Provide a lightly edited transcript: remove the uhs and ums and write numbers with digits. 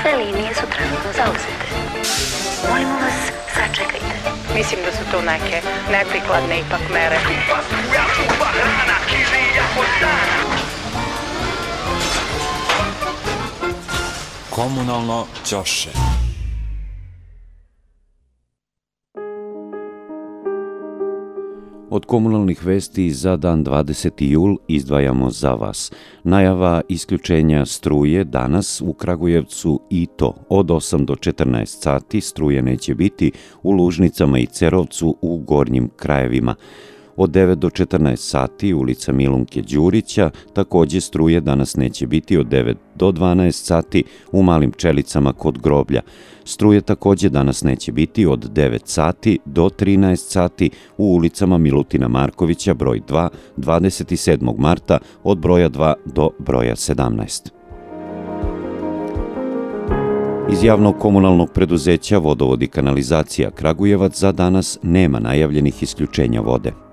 Sve linije su trenutno zauzete. Molimo vas, sačekajte. Mislim da su to neke neprikladne ipak mere. Komunalno ćoše. Od komunalnih vesti za dan 20. jul izdvajamo za vas. Najava isključenja struje danas u Kragujevcu i to od 8 do 14 sati struje neće biti u Lužnicama i Cerovcu u gornjim krajevima. Od 9 do 14 sati ulica Milunke Đurića, također struje danas neće biti od 9 do 12 sati u Malim Čelicama kod groblja. Struje također danas neće biti od 9 sati do 13 sati u ulicama Milutina Markovića broj 2, 27. marta od broja 2 do broja 17. Iz javnog komunalnog preduzeća Vodovod i kanalizacija Kragujevac za danas nema najavljenih isključenja vode.